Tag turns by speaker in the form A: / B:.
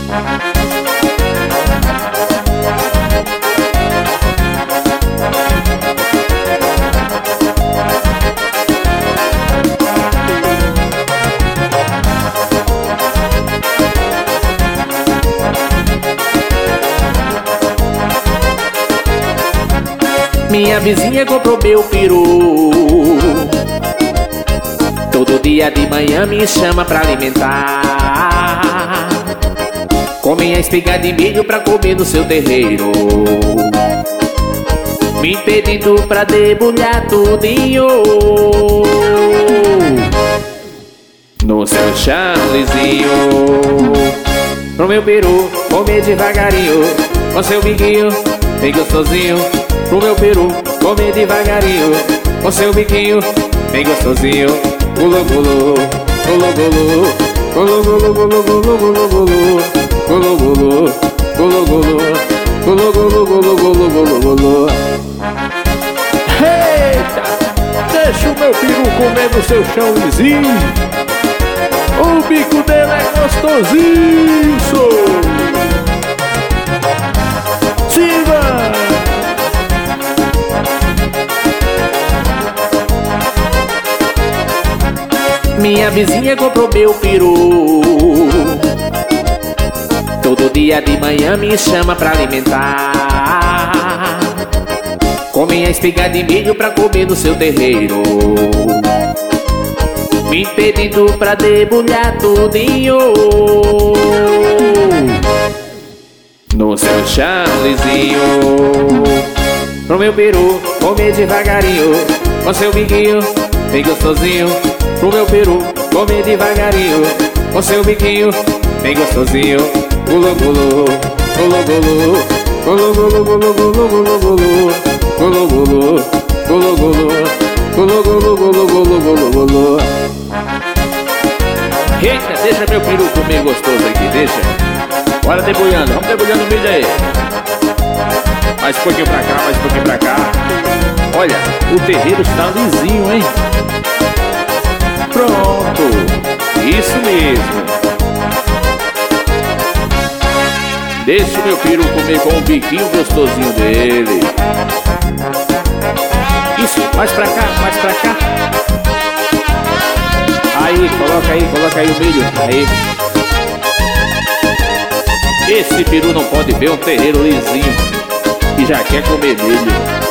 A: Minha vizinha comprou meu peru. Todo dia de manhã me chama pra alimentar. Come a espiga de milho pra comer no seu terreiro, me pedindo pra debulhar tudinho no seu chão lisinho. Pro meu peru comer devagarinho, com seu biquinho bem gostosinho. Pro meu peru comer devagarinho, com seu biquinho bem gostosinho. Gulu gulu, gulu gulu, gulu gulu gulu gulu gulu gulu gulu, gulu gulu, gulu gulu gulu gulu gulu gulu. Eita, deixa o meu peru comer no seu chão lisinho. O bico dele é gostosinho. Siga! Minha vizinha comprou meu peru. Todo dia de manhã me chama pra alimentar. Come a espiga de milho pra comer no seu terreiro, me pedindo pra debulhar tudinho no seu chão lisinho. Pro meu peru comer devagarinho, com seu biquinho bem gostosinho. Pro meu peru comer devagarinho, com seu biquinho bem gostosinho. Gulu gulu, gulu gulu, gulu gulu gulu gulu gulu gulu, gulu gulu, gulu gulu, gulu gulu gulu gulu gulu gulu. Eita, deixa meu peru comer gostoso aqui, deixa. Bora debulhando, vamos debulhando o milho aí. Mais um pouquinho pra cá, mais um pouquinho pra cá. Olha, o terreiro está lisinho, hein? Pronto, isso mesmo. Deixa o meu peru comer com o biquinho gostosinho dele. Isso, mais pra cá, mais pra cá. Aí, coloca aí o milho. Aí. Esse peru não pode ver um terreiro lisinho e já quer comer milho.